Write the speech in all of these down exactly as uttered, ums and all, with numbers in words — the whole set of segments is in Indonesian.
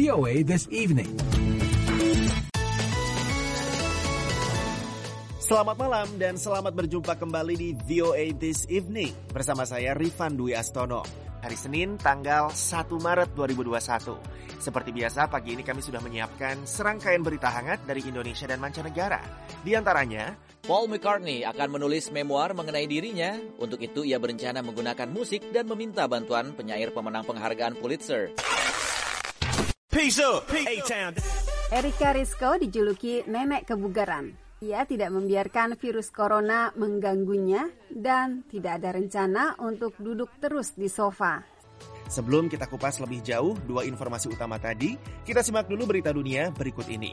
O A This Evening. Selamat malam dan selamat berjumpa kembali di V O A This Evening bersama saya Rifan Dwi Astono. Hari Senin tanggal satu Maret dua ribu dua puluh satu. Seperti biasa pagi ini kami sudah menyiapkan serangkaian berita hangat dari Indonesia dan mancanegara. Di antaranya, Paul McCartney akan menulis memoir mengenai dirinya. Untuk itu ia berencana menggunakan musik dan meminta bantuan penyair pemenang penghargaan Pulitzer. Peace up, A-Town. Erika Rizko dijuluki nenek kebugaran. Ia tidak membiarkan virus corona mengganggunya dan tidak ada rencana untuk duduk terus di sofa. Sebelum kita kupas lebih jauh dua informasi utama tadi, kita simak dulu berita dunia berikut ini.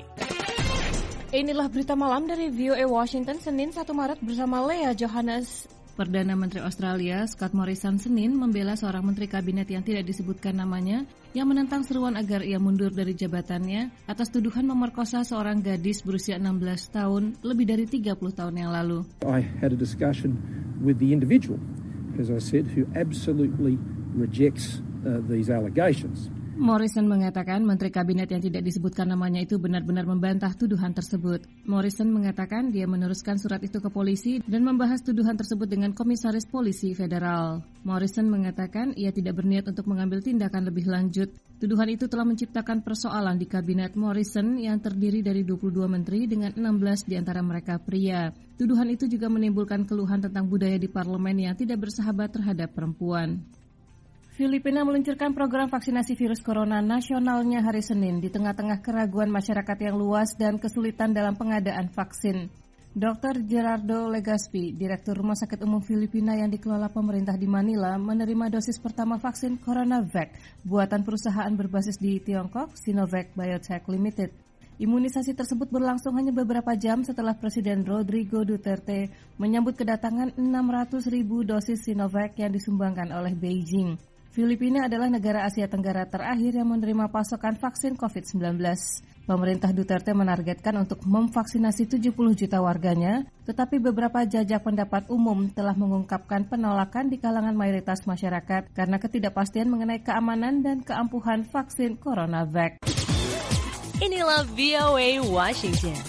Inilah berita malam dari V O A Washington Senin satu Maret bersama Lea Johannes. Perdana Menteri Australia Scott Morrison Senin membela seorang menteri kabinet yang tidak disebutkan namanya yang menentang seruan agar ia mundur dari jabatannya atas tuduhan memerkosa seorang gadis berusia enam belas tahun lebih dari tiga puluh tahun yang lalu. I had a discussion with the individual, as I said, who absolutely rejects uh, these allegations. Morrison mengatakan Menteri Kabinet yang tidak disebutkan namanya itu benar-benar membantah tuduhan tersebut. Morrison mengatakan dia meneruskan surat itu ke polisi dan membahas tuduhan tersebut dengan Komisaris Polisi Federal. Morrison mengatakan ia tidak berniat untuk mengambil tindakan lebih lanjut. Tuduhan itu telah menciptakan persoalan di Kabinet Morrison yang terdiri dari dua puluh dua menteri dengan enam belas di antara mereka pria. Tuduhan itu juga menimbulkan keluhan tentang budaya di parlemen yang tidak bersahabat terhadap perempuan. Filipina meluncurkan program vaksinasi virus corona nasionalnya hari Senin di tengah-tengah keraguan masyarakat yang luas dan kesulitan dalam pengadaan vaksin. dokter Gerardo Legaspi, Direktur Rumah Sakit Umum Filipina yang dikelola pemerintah di Manila, menerima dosis pertama vaksin CoronaVac buatan perusahaan berbasis di Tiongkok, Sinovac Biotech Limited. Imunisasi tersebut berlangsung hanya beberapa jam setelah Presiden Rodrigo Duterte menyambut kedatangan enam ratus ribu dosis Sinovac yang disumbangkan oleh Beijing. Filipina adalah negara Asia Tenggara terakhir yang menerima pasokan vaksin covid sembilan belas. Pemerintah Duterte menargetkan untuk memvaksinasi tujuh puluh juta warganya, tetapi beberapa jajak pendapat umum telah mengungkapkan penolakan di kalangan mayoritas masyarakat karena ketidakpastian mengenai keamanan dan keampuhan vaksin CoronaVac. Inilah V O A Washington.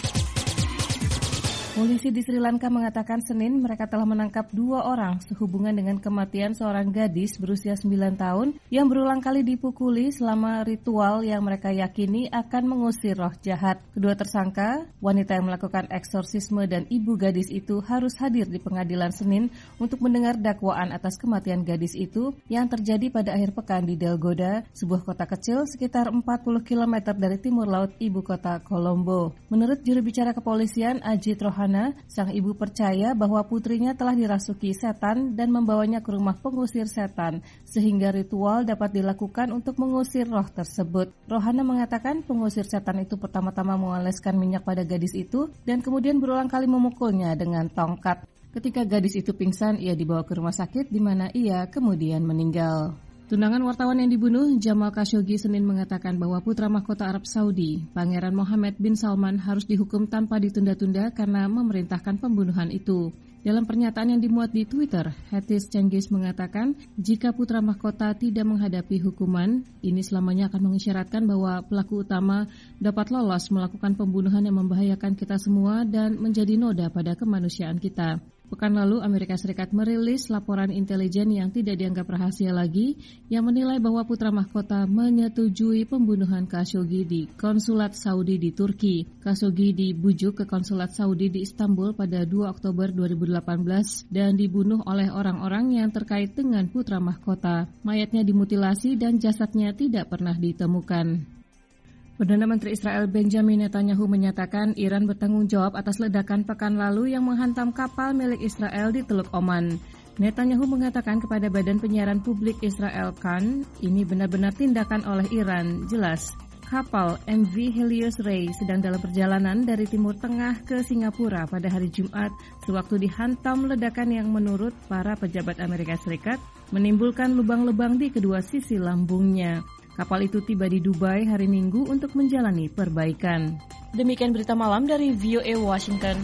Polisi di Sri Lanka mengatakan Senin mereka telah menangkap dua orang sehubungan dengan kematian seorang gadis berusia sembilan tahun yang berulang kali dipukuli selama ritual yang mereka yakini akan mengusir roh jahat. Kedua tersangka, wanita yang melakukan eksorsisme dan ibu gadis itu harus hadir di pengadilan Senin untuk mendengar dakwaan atas kematian gadis itu yang terjadi pada akhir pekan di Delgoda, sebuah kota kecil sekitar empat puluh kilometer dari timur laut ibu kota Colombo. Menurut juru bicara kepolisian Ajit Rohani, sang ibu percaya bahwa putrinya telah dirasuki setan dan membawanya ke rumah pengusir setan, sehingga ritual dapat dilakukan untuk mengusir roh tersebut. Rohana mengatakan pengusir setan itu pertama-tama mengoleskan minyak pada gadis itu dan kemudian berulang kali memukulnya dengan tongkat. Ketika gadis itu pingsan, ia dibawa ke rumah sakit di mana ia kemudian meninggal. Tunangan wartawan yang dibunuh, Jamal Khashoggi, Senin mengatakan bahwa putra mahkota Arab Saudi, Pangeran Mohammed bin Salman, harus dihukum tanpa ditunda-tunda karena memerintahkan pembunuhan itu. Dalam pernyataan yang dimuat di Twitter, Hatis Cengiz mengatakan, jika putra mahkota tidak menghadapi hukuman, ini selamanya akan mengisyaratkan bahwa pelaku utama dapat lolos melakukan pembunuhan yang membahayakan kita semua dan menjadi noda pada kemanusiaan kita. Pekan lalu, Amerika Serikat merilis laporan intelijen yang tidak dianggap rahasia lagi yang menilai bahwa putra mahkota menyetujui pembunuhan Khashoggi di konsulat Saudi di Turki. Khashoggi dibujuk ke konsulat Saudi di Istanbul pada dua Oktober dua ribu delapan belas dan dibunuh oleh orang-orang yang terkait dengan putra mahkota. Mayatnya dimutilasi dan jasadnya tidak pernah ditemukan. Perdana Menteri Israel Benjamin Netanyahu menyatakan Iran bertanggung jawab atas ledakan pekan lalu yang menghantam kapal milik Israel di Teluk Oman. Netanyahu mengatakan kepada Badan Penyiaran Publik Israel Kan, ini benar-benar tindakan oleh Iran, jelas. Kapal M V Helios Ray sedang dalam perjalanan dari Timur Tengah ke Singapura pada hari Jumat sewaktu dihantam ledakan yang menurut para pejabat Amerika Serikat menimbulkan lubang-lubang di kedua sisi lambungnya. Kapal itu tiba di Dubai hari Minggu untuk menjalani perbaikan. Demikian berita malam dari V O A Washington.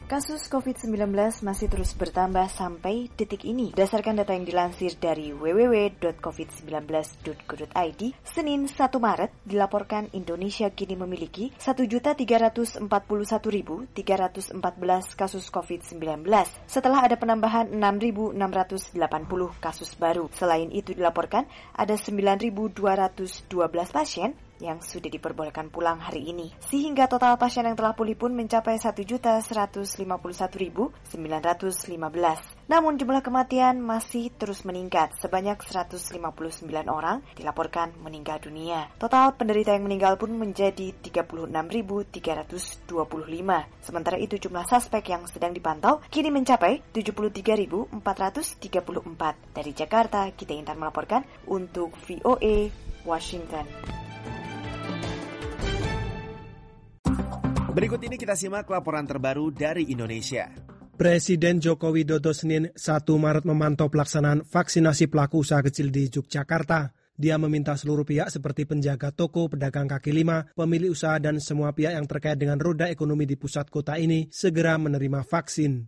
Kasus covid sembilan belas masih terus bertambah sampai detik ini. Berdasarkan data yang dilansir dari w w w titik covid sembilan belas titik go titik i d, Senin satu Maret dilaporkan Indonesia kini memiliki satu juta tiga ratus empat puluh satu ribu tiga ratus empat belas kasus covid sembilan belas setelah ada penambahan enam ribu enam ratus delapan puluh kasus baru. Selain itu dilaporkan ada sembilan ribu dua ratus dua belas pasien yang sudah diperbolehkan pulang hari ini. Sehingga total pasien yang telah pulih pun mencapai satu juta seratus lima puluh satu ribu sembilan ratus lima belas. Namun jumlah kematian masih terus meningkat. Sebanyak seratus lima puluh sembilan orang dilaporkan meninggal dunia. Total penderita yang meninggal pun menjadi tiga puluh enam ribu tiga ratus dua puluh lima. Sementara itu jumlah suspek yang sedang dipantau kini mencapai tujuh puluh tiga ribu empat ratus tiga puluh empat. Dari Jakarta, Gita Intan melaporkan untuk V O A Washington. Berikut ini kita simak laporan terbaru dari Indonesia. Presiden Joko Widodo Senin satu Maret memantau pelaksanaan vaksinasi pelaku usaha kecil di Yogyakarta. Dia meminta seluruh pihak seperti penjaga toko, pedagang kaki lima, pemilik usaha dan semua pihak yang terkait dengan roda ekonomi di pusat kota ini segera menerima vaksin.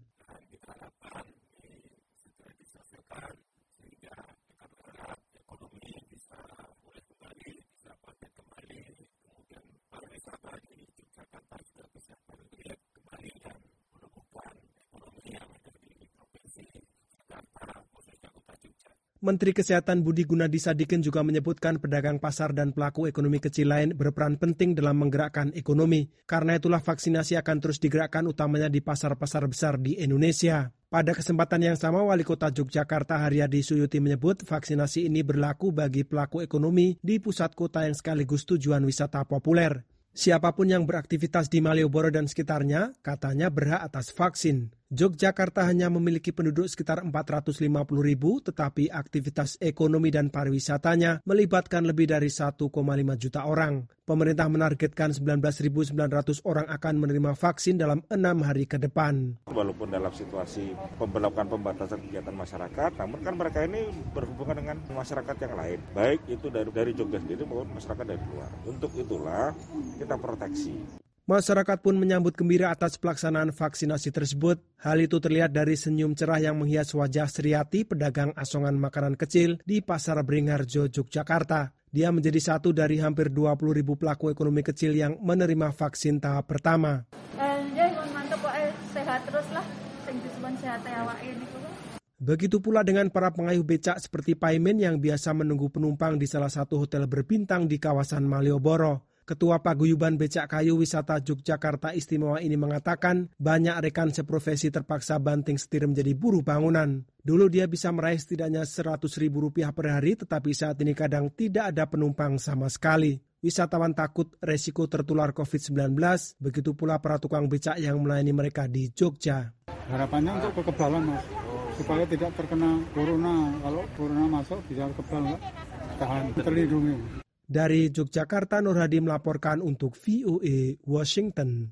Menteri Kesehatan Budi Gunadi Sadikin juga menyebutkan pedagang pasar dan pelaku ekonomi kecil lain berperan penting dalam menggerakkan ekonomi. Karena itulah vaksinasi akan terus digerakkan utamanya di pasar-pasar besar di Indonesia. Pada kesempatan yang sama, Wali Kota Yogyakarta Haryadi Suyuti menyebut vaksinasi ini berlaku bagi pelaku ekonomi di pusat kota yang sekaligus tujuan wisata populer. Siapapun yang beraktivitas di Malioboro dan sekitarnya, katanya berhak atas vaksin. Yogyakarta hanya memiliki penduduk sekitar empat ratus lima puluh ribu, tetapi aktivitas ekonomi dan pariwisatanya melibatkan lebih dari satu koma lima juta orang. Pemerintah menargetkan sembilan belas ribu sembilan ratus orang akan menerima vaksin dalam enam hari ke depan. Walaupun dalam situasi pemberlakuan pembatasan kegiatan masyarakat, namun kan mereka ini berhubungan dengan masyarakat yang lain, baik itu dari dari Jogja sendiri maupun masyarakat dari luar. Untuk itulah kita proteksi. Masyarakat pun menyambut gembira atas pelaksanaan vaksinasi tersebut. Hal itu terlihat dari senyum cerah yang menghias wajah Sriati, pedagang asongan makanan kecil di Pasar Beringharjo, Yogyakarta. Dia menjadi satu dari hampir dua puluh ribu pelaku ekonomi kecil yang menerima vaksin tahap pertama. Eh, ya, mantap kok, eh, sehat terus lah. Sing disebut sehat awake niku. Begitu pula dengan para pengayuh becak seperti Paimin yang biasa menunggu penumpang di salah satu hotel berbintang di kawasan Malioboro. Ketua Paguyuban Becak Kayu Wisata Yogyakarta Istimewa ini mengatakan banyak rekan seprofesi terpaksa banting setir menjadi buruh bangunan. Dulu dia bisa meraih setidaknya seratus ribu rupiah per hari, tetapi saat ini kadang tidak ada penumpang sama sekali. Wisatawan takut resiko tertular covid sembilan belas, begitu pula para tukang becak yang melayani mereka di Jogja. Harapannya untuk kekebalan, Mas, supaya tidak terkena corona. Kalau corona masuk bisa kebal, tahan, terlindungi. Dari Yogyakarta, Nur Hadi melaporkan untuk V O A Washington.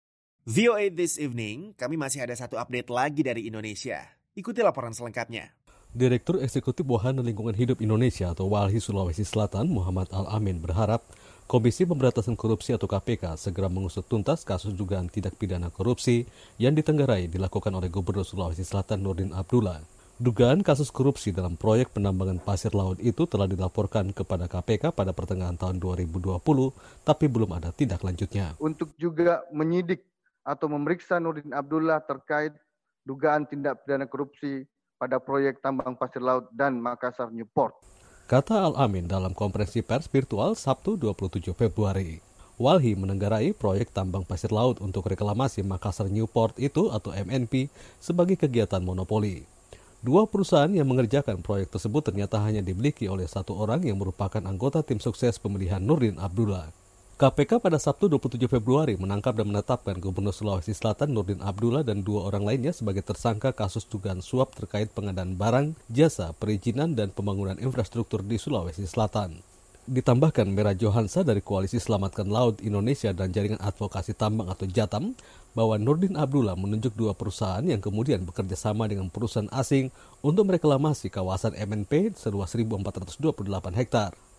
V O A This Evening, kami masih ada satu update lagi dari Indonesia. Ikuti laporan selengkapnya. Direktur Eksekutif Wahana Lingkungan Hidup Indonesia atau WALHI Sulawesi Selatan, Muhammad Al-Amin berharap Komisi Pemberantasan Korupsi atau K P K segera mengusut tuntas kasus dugaan tindak pidana korupsi yang ditenggarai dilakukan oleh Gubernur Sulawesi Selatan Nurdin Abdullah. Dugaan kasus korupsi dalam proyek penambangan pasir laut itu telah dilaporkan kepada K P K pada pertengahan tahun dua ribu dua puluh, tapi belum ada tindak lanjutnya. Untuk juga menyidik atau memeriksa Nurdin Abdullah terkait dugaan tindak pidana korupsi pada proyek tambang pasir laut dan Makassar Newport. Kata Al-Amin dalam konferensi pers virtual Sabtu dua puluh tujuh Februari. WALHI menenggarai proyek tambang pasir laut untuk reklamasi Makassar Newport itu atau M N P sebagai kegiatan monopoli. Dua perusahaan yang mengerjakan proyek tersebut ternyata hanya dimiliki oleh satu orang yang merupakan anggota tim sukses pemilihan Nurdin Abdullah. K P K pada Sabtu dua puluh tujuh Februari menangkap dan menetapkan Gubernur Sulawesi Selatan Nurdin Abdullah dan dua orang lainnya sebagai tersangka kasus dugaan suap terkait pengadaan barang, jasa, perizinan, dan pembangunan infrastruktur di Sulawesi Selatan. Ditambahkan Mera Johansa dari Koalisi Selamatkan Laut Indonesia dan Jaringan Advokasi Tambang atau JATAM bahwa Nurdin Abdullah menunjuk dua perusahaan yang kemudian bekerja sama dengan perusahaan asing untuk mereklamasi kawasan M N P seluas seribu empat ratus dua puluh delapan hektar.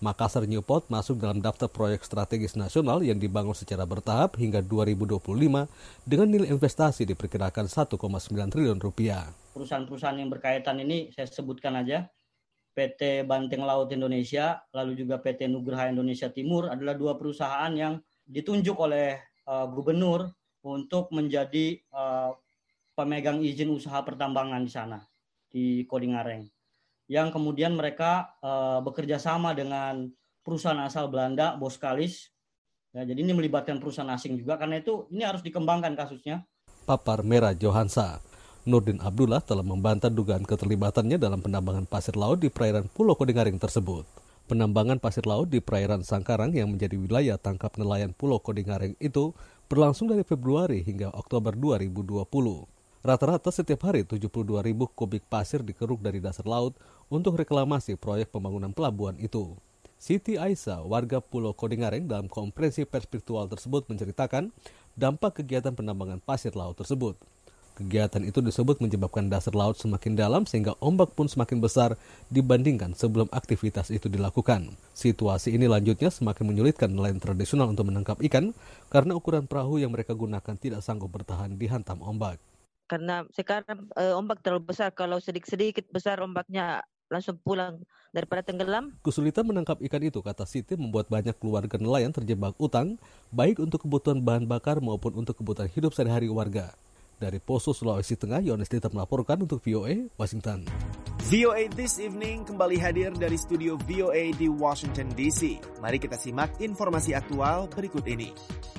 Makassar Newport masuk dalam daftar proyek strategis nasional yang dibangun secara bertahap hingga dua ribu dua puluh lima dengan nilai investasi diperkirakan satu koma sembilan triliun rupiah. Perusahaan-perusahaan yang berkaitan ini saya sebutkan aja. P T Banteng Laut Indonesia, lalu juga P T Nugraha Indonesia Timur adalah dua perusahaan yang ditunjuk oleh uh, gubernur untuk menjadi uh, pemegang izin usaha pertambangan di sana, di Kodingareng. Yang kemudian mereka uh, bekerja sama dengan perusahaan asal Belanda, Boskalis. Ya, jadi ini melibatkan perusahaan asing juga, karena itu ini harus dikembangkan kasusnya. Papar Merah Johansa, Nurdin Abdullah telah membantah dugaan keterlibatannya dalam penambangan pasir laut di perairan Pulau Kodingareng tersebut. Penambangan pasir laut di perairan Sangkarang yang menjadi wilayah tangkap nelayan Pulau Kodingareng itu berlangsung dari Februari hingga Oktober dua ribu dua puluh. Rata-rata setiap hari tujuh puluh dua ribu kubik pasir dikeruk dari dasar laut untuk reklamasi proyek pembangunan pelabuhan itu. Siti Aisyah, warga Pulau Kodingareng dalam konferensi pers virtual tersebut menceritakan dampak kegiatan penambangan pasir laut tersebut. Kegiatan itu disebut menyebabkan dasar laut semakin dalam sehingga ombak pun semakin besar dibandingkan sebelum aktivitas itu dilakukan. Situasi ini lanjutnya semakin menyulitkan nelayan tradisional untuk menangkap ikan karena ukuran perahu yang mereka gunakan tidak sanggup bertahan dihantam ombak. Karena sekarang e, ombak terlalu besar, kalau sedikit-sedikit besar ombaknya langsung pulang daripada tenggelam. Kesulitan menangkap ikan itu, kata Siti, membuat banyak keluarga nelayan terjebak utang, baik untuk kebutuhan bahan bakar maupun untuk kebutuhan hidup sehari-hari warga. Dari Poso, Sulawesi Tengah, Yones Dita melaporkan untuk V O A, Washington. V O A This Evening kembali hadir dari studio V O A di Washington D C. Mari kita simak informasi aktual berikut ini.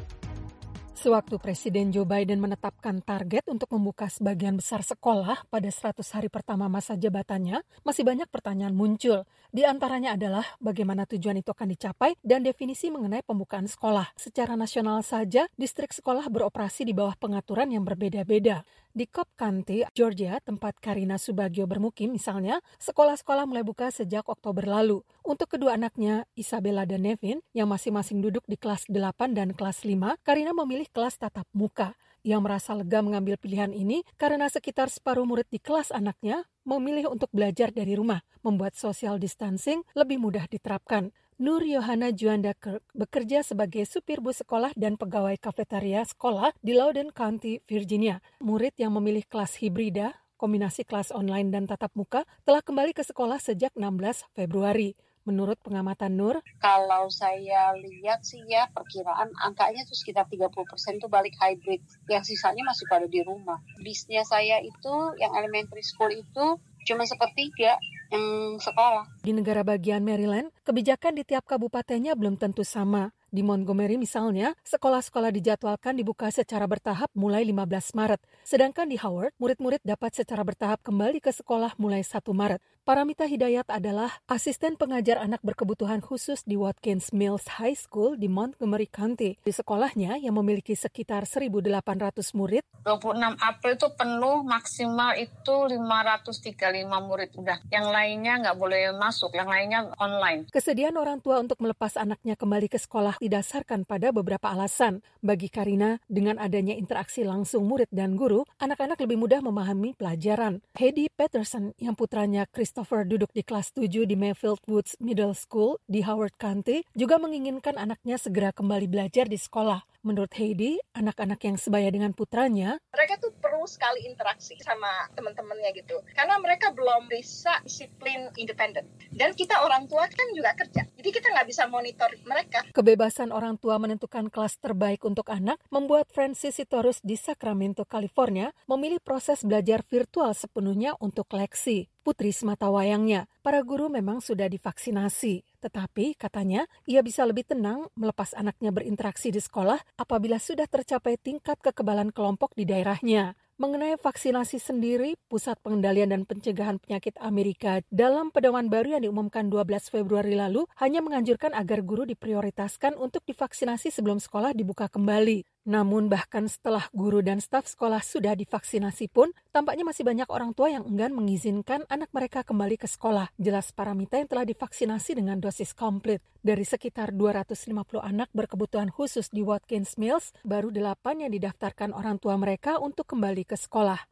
Sewaktu Presiden Joe Biden menetapkan target untuk membuka sebagian besar sekolah pada seratus hari pertama masa jabatannya, masih banyak pertanyaan muncul. Di antaranya adalah bagaimana tujuan itu akan dicapai dan definisi mengenai pembukaan sekolah. Secara nasional saja, distrik sekolah beroperasi di bawah pengaturan yang berbeda-beda. Di Cobb County, Georgia, tempat Karina Subagio bermukim misalnya, sekolah-sekolah mulai buka sejak Oktober lalu. Untuk kedua anaknya, Isabella dan Nevin, yang masing-masing duduk di kelas delapan dan kelas lima, Karina memilih kelas tatap muka. Ia merasa lega mengambil pilihan ini karena sekitar separuh murid di kelas anaknya memilih untuk belajar dari rumah, membuat social distancing lebih mudah diterapkan. Nur Yohana Juanda Kirk bekerja sebagai supir bus sekolah dan pegawai kafetaria sekolah di Loudoun County, Virginia. Murid yang memilih kelas hibrida, kombinasi kelas online dan tatap muka, telah kembali ke sekolah sejak enam belas Februari. Menurut pengamatan Nur, kalau saya lihat sih ya perkiraan angkanya itu sekitar tiga puluh persen itu balik hybrid. Yang sisanya masih pada di rumah. Bisnya saya itu yang elementary school itu cuma sepertiga yang sekolah. Di negara bagian Maryland, kebijakan di tiap kabupatennya belum tentu sama. Di Montgomery misalnya, sekolah-sekolah dijadwalkan dibuka secara bertahap mulai lima belas Maret. Sedangkan di Howard, murid-murid dapat secara bertahap kembali ke sekolah mulai satu Maret. Paramita Hidayat adalah asisten pengajar anak berkebutuhan khusus di Watkins Mills High School di Montgomery County. Di sekolahnya yang memiliki sekitar seribu delapan ratus murid. dua puluh enam April itu penuh, maksimal itu lima ratus tiga puluh lima murid. Udah, yang lainnya nggak boleh masuk, yang lainnya online. Kesediaan orang tua untuk melepas anaknya kembali ke sekolah didasarkan pada beberapa alasan. Bagi Karina, dengan adanya interaksi langsung murid dan guru, anak-anak lebih mudah memahami pelajaran. Heidi Peterson, yang putranya Christopher duduk di kelas tujuh di Mayfield Woods Middle School di Howard County, juga menginginkan anaknya segera kembali belajar di sekolah. Menurut Heidi, anak-anak yang sebaya dengan putranya, mereka tuh perlu sekali interaksi sama teman-temannya gitu. Karena mereka belum bisa disiplin independen. Dan kita orang tua kan juga kerja. Jadi kita nggak bisa monitor mereka. Kebebasan orang tua menentukan kelas terbaik untuk anak membuat Francis Sitorus di Sacramento, California memilih proses belajar virtual sepenuhnya untuk leksi. Putri sematawayangnya, para guru memang sudah divaksinasi. Tetapi, katanya, ia bisa lebih tenang melepas anaknya berinteraksi di sekolah apabila sudah tercapai tingkat kekebalan kelompok di daerahnya. Mengenai vaksinasi sendiri, Pusat Pengendalian dan Pencegahan Penyakit Amerika dalam pedoman baru yang diumumkan dua belas Februari lalu hanya menganjurkan agar guru diprioritaskan untuk divaksinasi sebelum sekolah dibuka kembali. Namun bahkan setelah guru dan staf sekolah sudah divaksinasi pun, tampaknya masih banyak orang tua yang enggan mengizinkan anak mereka kembali ke sekolah. Jelas Paramita yang telah divaksinasi dengan dosis komplit. Dari sekitar dua ratus lima puluh anak berkebutuhan khusus di Watkins Mills, baru delapan yang didaftarkan orang tua mereka untuk kembali ke sekolah.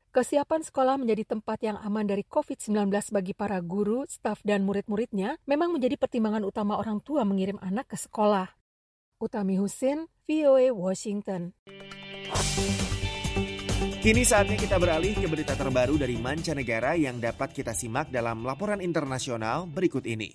Kesiapan sekolah menjadi tempat yang aman dari covid sembilan belas bagi para guru, staf, dan murid-muridnya memang menjadi pertimbangan utama orang tua mengirim anak ke sekolah. Utami Husin, V O A Washington. Kini saatnya kita beralih ke berita terbaru dari mancanegara yang dapat kita simak dalam laporan internasional berikut ini.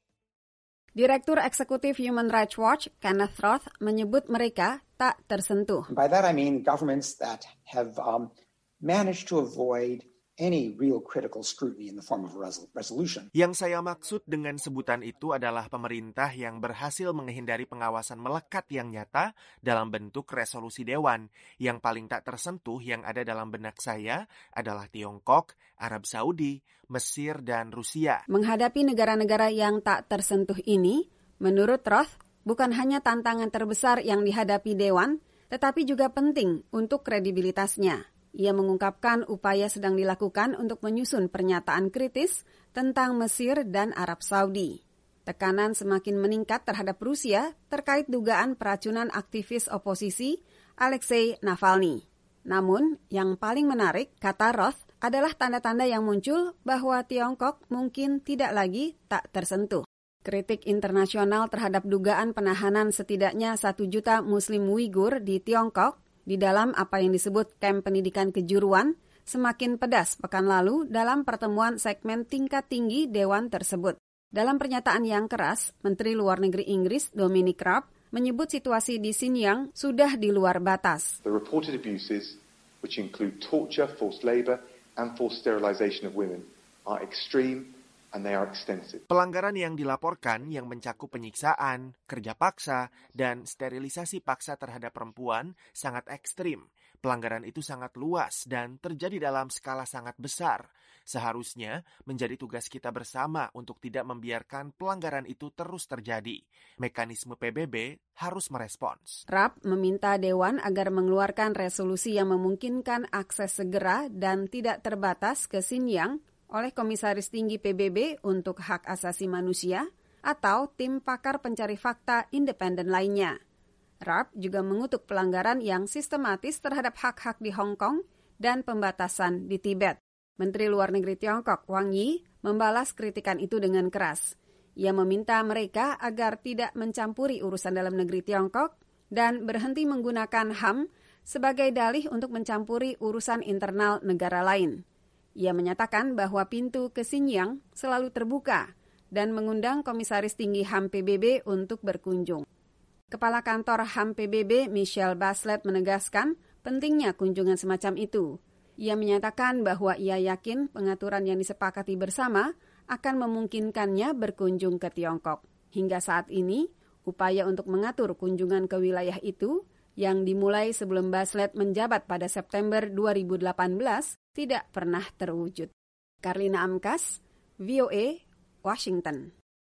Direktur Eksekutif Human Rights Watch, Kenneth Roth, menyebut mereka tak tersentuh. By that I mean governments that have um, managed to avoid any real critical scrutiny in the form of a resolution. Yang saya maksud dengan sebutan itu adalah pemerintah yang berhasil menghindari pengawasan melekat yang nyata dalam bentuk resolusi dewan. Yang paling tak tersentuh yang ada dalam benak saya adalah Tiongkok, Arab Saudi, Mesir, dan Rusia. Menghadapi negara-negara yang tak tersentuh ini, menurut Roth, bukan hanya tantangan terbesar yang dihadapi dewan, tetapi juga penting untuk kredibilitasnya. Ia mengungkapkan upaya sedang dilakukan untuk menyusun pernyataan kritis tentang Mesir dan Arab Saudi. Tekanan semakin meningkat terhadap Rusia terkait dugaan peracunan aktivis oposisi Alexei Navalny. Namun, yang paling menarik, kata Roth, adalah tanda-tanda yang muncul bahwa Tiongkok mungkin tidak lagi tak tersentuh. Kritik internasional terhadap dugaan penahanan setidaknya satu juta Muslim Uighur di Tiongkok di dalam apa yang disebut kamp pendidikan kejuruan semakin pedas pekan lalu dalam pertemuan segmen tingkat tinggi Dewan tersebut. Dalam pernyataan yang keras, Menteri Luar Negeri Inggris Dominic Raab menyebut situasi di Xinjiang sudah di luar batas. The reported abuses, which include torture, forced labor, and forced sterilization of women, are extreme and they are extensive. Pelanggaran yang dilaporkan yang mencakup penyiksaan, kerja paksa, dan sterilisasi paksa terhadap perempuan sangat ekstrim. Pelanggaran itu sangat luas dan terjadi dalam skala sangat besar. Seharusnya menjadi tugas kita bersama untuk tidak membiarkan pelanggaran itu terus terjadi. Mekanisme P B B harus merespons. Raab meminta Dewan agar mengeluarkan resolusi yang memungkinkan akses segera dan tidak terbatas ke Xinjiang oleh Komisaris Tinggi P B B untuk Hak Asasi Manusia atau tim pakar pencari fakta independen lainnya. Raab juga mengutuk pelanggaran yang sistematis terhadap hak-hak di Hong Kong dan pembatasan di Tibet. Menteri Luar Negeri Tiongkok Wang Yi membalas kritikan itu dengan keras. Ia meminta mereka agar tidak mencampuri urusan dalam negeri Tiongkok dan berhenti menggunakan H A M sebagai dalih untuk mencampuri urusan internal negara lain. Ia menyatakan bahwa pintu ke Xinjiang selalu terbuka dan mengundang Komisaris Tinggi H A M P B B untuk berkunjung. Kepala Kantor H A M P B B Michelle Bachelet menegaskan pentingnya kunjungan semacam itu. Ia menyatakan bahwa ia yakin pengaturan yang disepakati bersama akan memungkinkannya berkunjung ke Tiongkok. Hingga saat ini, upaya untuk mengatur kunjungan ke wilayah itu yang dimulai sebelum Bachelet menjabat pada September dua ribu delapan belas tidak pernah terwujud. Karlina Amkas, V O A, Washington.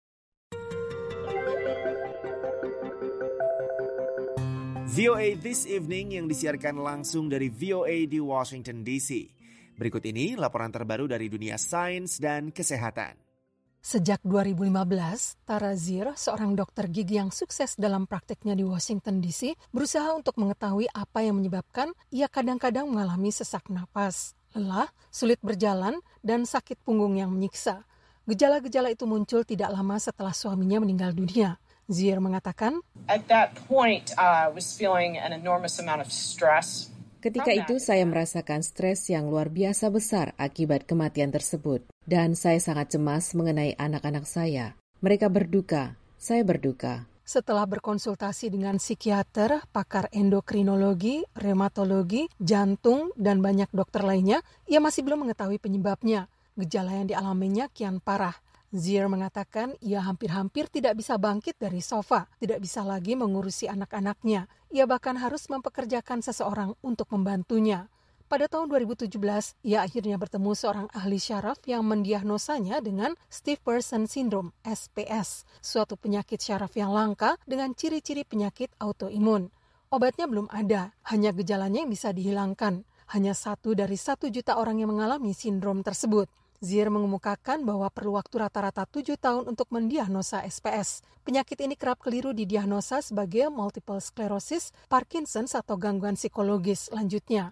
V O A This Evening yang disiarkan langsung dari V O A di Washington D C. Berikut ini laporan terbaru dari dunia sains dan kesehatan. Sejak dua ribu lima belas, Tara Zir, seorang dokter gigi yang sukses dalam prakteknya di Washington D C, berusaha untuk mengetahui apa yang menyebabkan ia kadang-kadang mengalami sesak napas, lelah, sulit berjalan, dan sakit punggung yang menyiksa. Gejala-gejala itu muncul tidak lama setelah suaminya meninggal dunia. Zir mengatakan, At that point, I uh, was feeling an enormous amount of stress. Ketika itu saya merasakan stres yang luar biasa besar akibat kematian tersebut. Dan saya sangat cemas mengenai anak-anak saya. Mereka berduka, saya berduka. Setelah berkonsultasi dengan psikiater, pakar endokrinologi, reumatologi, jantung, dan banyak dokter lainnya, ia masih belum mengetahui penyebabnya. Gejala yang dialaminya kian parah. Zir mengatakan ia hampir-hampir tidak bisa bangkit dari sofa, tidak bisa lagi mengurusi anak-anaknya. Ia bahkan harus mempekerjakan seseorang untuk membantunya. Pada tahun dua ribu tujuh belas, ia akhirnya bertemu seorang ahli syaraf yang mendiagnosanya dengan Stiff Person Syndrome, S P S, suatu penyakit syaraf yang langka dengan ciri-ciri penyakit autoimun. Obatnya belum ada, hanya gejalanya yang bisa dihilangkan. Hanya satu dari satu juta orang yang mengalami sindrom tersebut. Zir mengemukakan bahwa perlu waktu rata-rata tujuh tahun untuk mendiagnosa S P S. Penyakit ini kerap keliru didiagnosa sebagai multiple sclerosis, Parkinson's atau gangguan psikologis lanjutnya.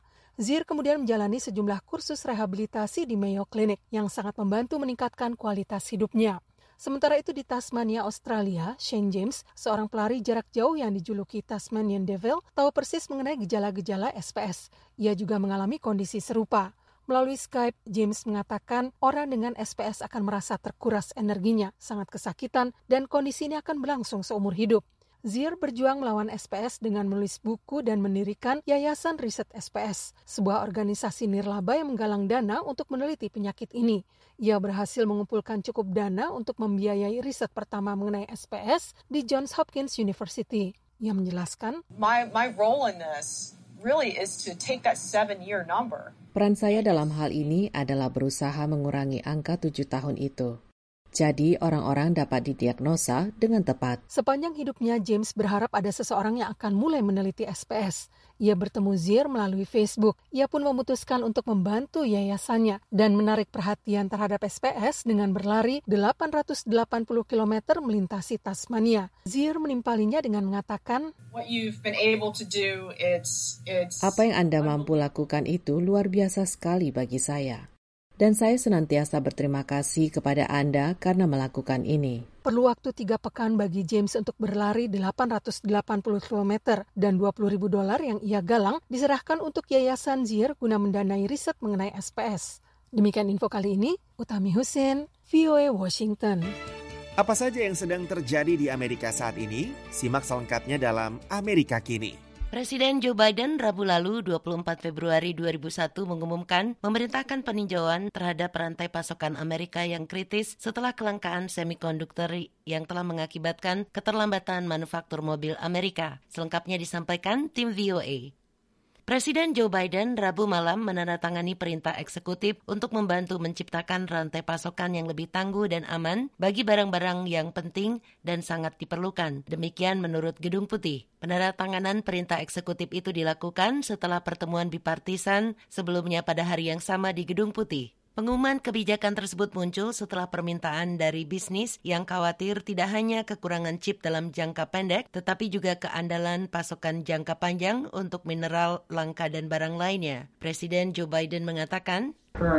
Zier kemudian menjalani sejumlah kursus rehabilitasi di Mayo Clinic yang sangat membantu meningkatkan kualitas hidupnya. Sementara itu di Tasmania, Australia, Shane James, seorang pelari jarak jauh yang dijuluki Tasmanian Devil, tahu persis mengenai gejala-gejala S P S. Ia juga mengalami kondisi serupa. Melalui Skype, James mengatakan orang dengan S P S akan merasa terkuras energinya, sangat kesakitan, dan kondisi ini akan berlangsung seumur hidup. Zier berjuang melawan S P S dengan menulis buku dan mendirikan Yayasan Riset S P S, sebuah organisasi nirlaba yang menggalang dana untuk meneliti penyakit ini. Ia berhasil mengumpulkan cukup dana untuk membiayai riset pertama mengenai S P S di Johns Hopkins University. Ia menjelaskan, My, my role in this really is to take that seven-year number. Peran saya dalam hal ini adalah berusaha mengurangi angka tujuh tahun itu. Jadi orang-orang dapat didiagnosa dengan tepat. Sepanjang hidupnya, James berharap ada seseorang yang akan mulai meneliti S P S. Ia bertemu Zier melalui Facebook. Ia pun memutuskan untuk membantu yayasannya dan menarik perhatian terhadap S P S dengan berlari delapan ratus delapan puluh kilometer melintasi Tasmania. Zier menimpalinya dengan mengatakan, What you've been able to do, it's, it's... Apa yang Anda mampu lakukan itu luar biasa sekali bagi saya. Dan saya senantiasa berterima kasih kepada Anda karena melakukan ini. Perlu waktu tiga pekan bagi James untuk berlari delapan ratus delapan puluh kilometer dan dua puluh ribu dolar yang ia galang diserahkan untuk Yayasan Zier guna mendanai riset mengenai S P S. Demikian info kali ini, Utami Husin, V O A Washington. Apa saja yang sedang terjadi di Amerika saat ini? Simak selengkapnya dalam Amerika Kini. Presiden Joe Biden Rabu lalu dua puluh empat Februari dua ribu satu mengumumkan memerintahkan peninjauan terhadap rantai pasokan Amerika yang kritis setelah kelangkaan semikonduktor yang telah mengakibatkan keterlambatan manufaktur mobil Amerika. Selengkapnya disampaikan tim V O A. Presiden Joe Biden Rabu malam menandatangani perintah eksekutif untuk membantu menciptakan rantai pasokan yang lebih tangguh dan aman bagi barang-barang yang penting dan sangat diperlukan. Demikian menurut Gedung Putih. Penandatanganan perintah eksekutif itu dilakukan setelah pertemuan bipartisan sebelumnya pada hari yang sama di Gedung Putih. Pengumuman kebijakan tersebut muncul setelah permintaan dari bisnis yang khawatir tidak hanya kekurangan chip dalam jangka pendek, tetapi juga keandalan pasokan jangka panjang untuk mineral langka dan barang lainnya. Presiden Joe Biden mengatakan,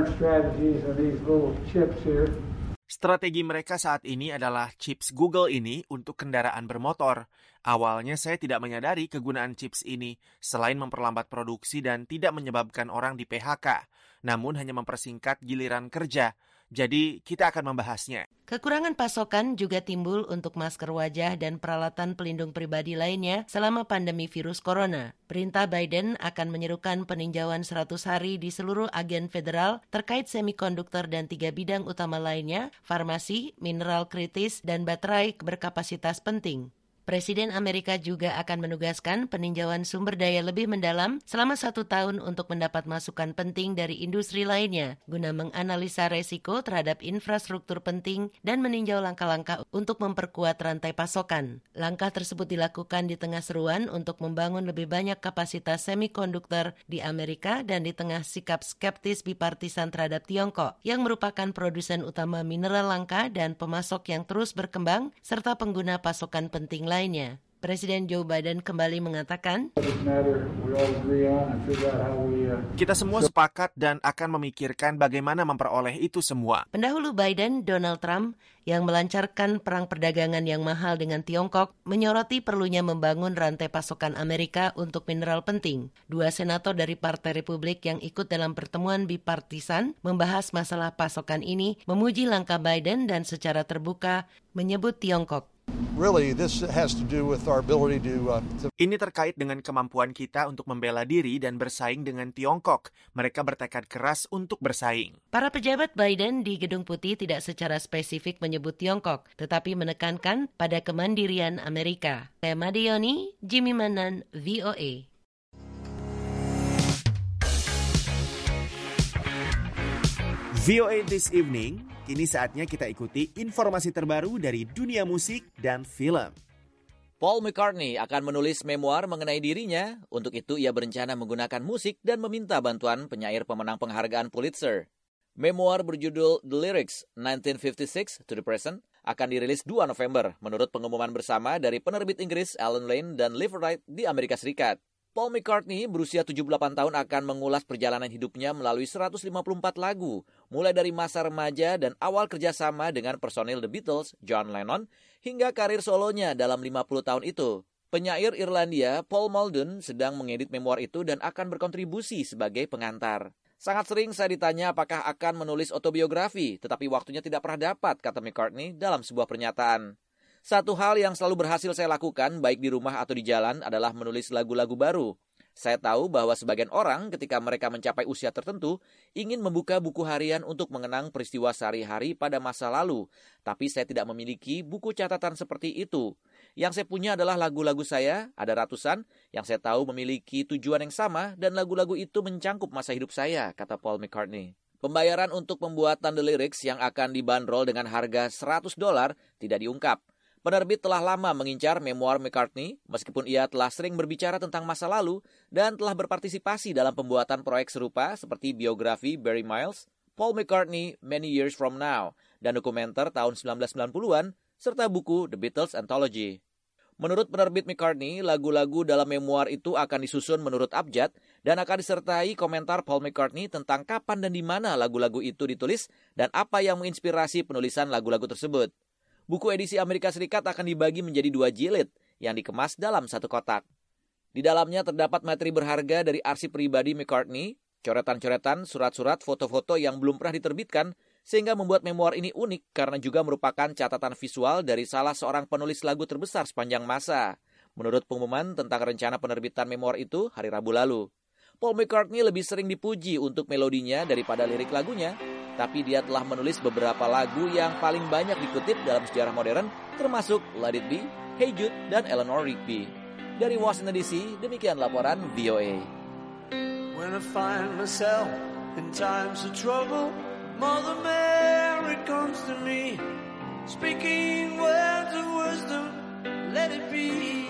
Strategi mereka saat ini adalah chips Google ini untuk kendaraan bermotor. Awalnya saya tidak menyadari kegunaan chips ini, selain memperlambat produksi dan tidak menyebabkan orang di P H K, namun hanya mempersingkat giliran kerja. Jadi kita akan membahasnya. Kekurangan pasokan juga timbul untuk masker wajah dan peralatan pelindung pribadi lainnya selama pandemi virus corona. Perintah Biden akan menyerukan peninjauan seratus hari di seluruh agen federal terkait semikonduktor dan tiga bidang utama lainnya, farmasi, mineral kritis, dan baterai berkapasitas penting. Presiden Amerika juga akan menugaskan peninjauan sumber daya lebih mendalam selama satu tahun untuk mendapat masukan penting dari industri lainnya, guna menganalisa resiko terhadap infrastruktur penting dan meninjau langkah-langkah untuk memperkuat rantai pasokan. Langkah tersebut dilakukan di tengah seruan untuk membangun lebih banyak kapasitas semikonduktor di Amerika dan di tengah sikap skeptis bipartisan terhadap Tiongkok, yang merupakan produsen utama mineral langka dan pemasok yang terus berkembang, serta pengguna pasokan penting lainnya. Presiden Joe Biden kembali mengatakan, kita semua sepakat dan akan memikirkan bagaimana memperoleh itu semua. Pendahulu Biden, Donald Trump, yang melancarkan perang perdagangan yang mahal dengan Tiongkok, menyoroti perlunya membangun rantai pasokan Amerika untuk mineral penting. Dua senator dari Partai Republik yang ikut dalam pertemuan bipartisan membahas masalah pasokan ini, memuji langkah Biden dan secara terbuka menyebut Tiongkok. Really, this has to do with our ability to, uh, to... Ini terkait dengan kemampuan kita untuk membela diri dan bersaing dengan Tiongkok. Mereka bertekad keras untuk bersaing. Para pejabat Biden di Gedung Putih tidak secara spesifik menyebut Tiongkok, tetapi menekankan pada kemandirian Amerika. Saya Madioni, Jimmy Manan, V O A. V O A This Evening, kini saatnya kita ikuti informasi terbaru dari dunia musik dan film. Paul McCartney akan menulis memoir mengenai dirinya. Untuk itu ia berencana menggunakan musik dan meminta bantuan penyair pemenang penghargaan Pulitzer. Memoir berjudul The Lyrics nineteen fifty-six to the Present akan dirilis dua November menurut pengumuman bersama dari penerbit Inggris Allen Lane dan Live Right di Amerika Serikat. Paul McCartney berusia tujuh puluh delapan tahun akan mengulas perjalanan hidupnya melalui seratus lima puluh empat lagu, mulai dari masa remaja dan awal kerjasama dengan personil The Beatles, John Lennon, hingga karir solonya dalam lima puluh tahun itu. Penyair Irlandia Paul Muldoon sedang mengedit memoir itu dan akan berkontribusi sebagai pengantar. Sangat sering saya ditanya apakah akan menulis autobiografi, tetapi waktunya tidak pernah dapat, kata McCartney dalam sebuah pernyataan. Satu hal yang selalu berhasil saya lakukan, baik di rumah atau di jalan, adalah menulis lagu-lagu baru. Saya tahu bahwa sebagian orang ketika mereka mencapai usia tertentu, ingin membuka buku harian untuk mengenang peristiwa sehari-hari pada masa lalu. Tapi saya tidak memiliki buku catatan seperti itu. Yang saya punya adalah lagu-lagu saya, ada ratusan, yang saya tahu memiliki tujuan yang sama, dan lagu-lagu itu mencangkup masa hidup saya, kata Paul McCartney. Pembayaran untuk pembuatan The Lyrics yang akan dibanderol dengan harga seratus dolar tidak diungkap. Penerbit telah lama mengincar memoir McCartney, meskipun ia telah sering berbicara tentang masa lalu dan telah berpartisipasi dalam pembuatan proyek serupa seperti biografi Barry Miles, Paul McCartney Many Years From Now, dan dokumenter tahun sembilan belas sembilan puluhan, serta buku The Beatles Anthology. Menurut penerbit McCartney, lagu-lagu dalam memoir itu akan disusun menurut abjad dan akan disertai komentar Paul McCartney tentang kapan dan di mana lagu-lagu itu ditulis dan apa yang menginspirasi penulisan lagu-lagu tersebut. Buku edisi Amerika Serikat akan dibagi menjadi dua jilid yang dikemas dalam satu kotak. Di dalamnya terdapat materi berharga dari arsip pribadi McCartney, coretan-coretan, surat-surat, foto-foto yang belum pernah diterbitkan, sehingga membuat memoir ini unik karena juga merupakan catatan visual dari salah seorang penulis lagu terbesar sepanjang masa. Menurut pengumuman tentang rencana penerbitan memoir itu hari Rabu lalu. Paul McCartney lebih sering dipuji untuk melodinya daripada lirik lagunya, tapi dia telah menulis beberapa lagu yang paling banyak dikutip dalam sejarah modern, termasuk Let It Be, Hey Jude, dan Eleanor Rigby. Dari Washington D C, demikian laporan V O A. When I find myself in times of trouble, Mother Mary comes to me, speaking words of wisdom, let it be.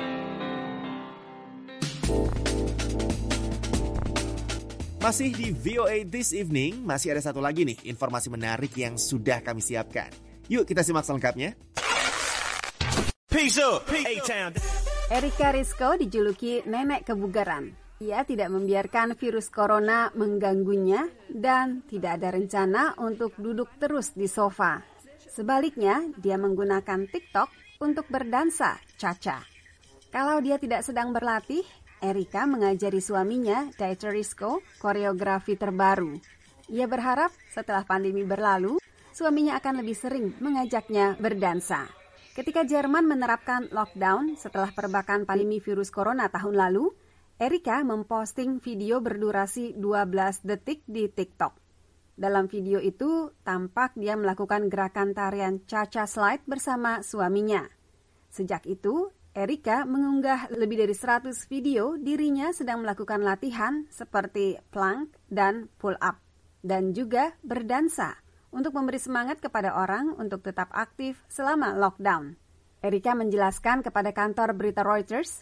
Masih di V O A This Evening, masih ada satu lagi nih informasi menarik yang sudah kami siapkan. Yuk kita simak selengkapnya. Peace up, A-Town. Erika Rizko dijuluki nenek kebugaran. Ia tidak membiarkan virus corona mengganggunya dan tidak ada rencana untuk duduk terus di sofa. Sebaliknya, dia menggunakan TikTok untuk berdansa cha-cha. Kalau dia tidak sedang berlatih, Erika mengajari suaminya, Dieter Rizko, koreografi terbaru. Ia berharap setelah pandemi berlalu, suaminya akan lebih sering mengajaknya berdansa. Ketika Jerman menerapkan lockdown setelah perbakan pandemi virus corona tahun lalu, Erika memposting video berdurasi dua belas detik di TikTok. Dalam video itu, tampak dia melakukan gerakan tarian cha-cha slide bersama suaminya. Sejak itu, Erika mengunggah lebih dari seratus video dirinya sedang melakukan latihan seperti plank dan pull up, dan juga berdansa untuk memberi semangat kepada orang untuk tetap aktif selama lockdown. Erika menjelaskan kepada kantor berita Reuters,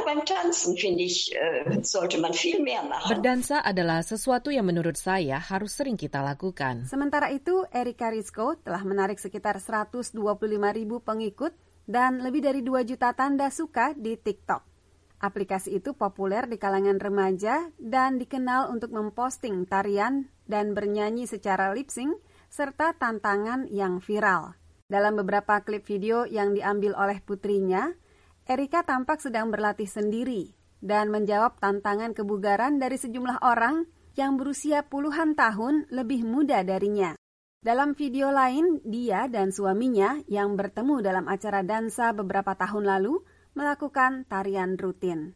berdansa adalah sesuatu yang menurut saya harus sering kita lakukan. Sementara itu, Erika Rizko telah menarik sekitar seratus dua puluh lima ribu pengikut dan lebih dari dua juta tanda suka di TikTok. Aplikasi itu populer di kalangan remaja dan dikenal untuk memposting tarian dan bernyanyi secara lip-sync serta tantangan yang viral. Dalam beberapa klip video yang diambil oleh putrinya, Erika tampak sedang berlatih sendiri dan menjawab tantangan kebugaran dari sejumlah orang yang berusia puluhan tahun lebih muda darinya. Dalam video lain, dia dan suaminya yang bertemu dalam acara dansa beberapa tahun lalu melakukan tarian rutin.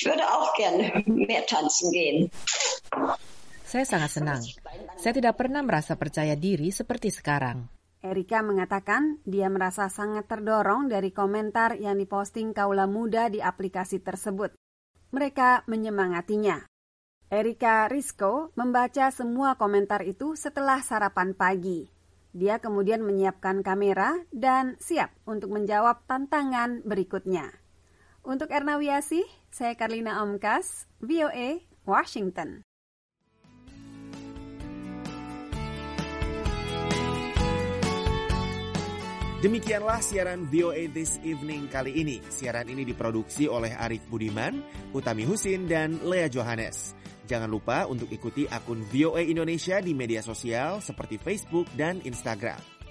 Saya sangat senang. Saya tidak pernah merasa percaya diri seperti sekarang. Erika mengatakan dia merasa sangat terdorong dari komentar yang diposting kaula muda di aplikasi tersebut. Mereka menyemangatinya. Erika Rizko membaca semua komentar itu setelah sarapan pagi. Dia kemudian menyiapkan kamera dan siap untuk menjawab tantangan berikutnya. Untuk Erna Wiasih, saya Karlina Omkas, V O A, Washington. Demikianlah siaran V O A This Evening kali ini. Siaran ini diproduksi oleh Arif Budiman, Utami Husin, dan Lea Johannes. Jangan lupa untuk ikuti akun V O A Indonesia di media sosial seperti Facebook dan Instagram.